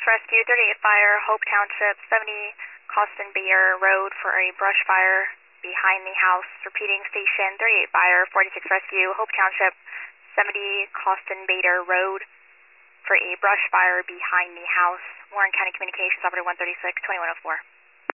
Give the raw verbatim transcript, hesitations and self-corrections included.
Rescue, thirty-eight Fire, Hope Township, seventy Costin Bayer Road for a brush fire behind the house. Repeating, station thirty-eight Fire, forty-six Rescue, Hope Township, seventy Costin Bayer Road for a brush fire behind the house. Warren County Communications, Operator one thirty-six, twenty-one oh four.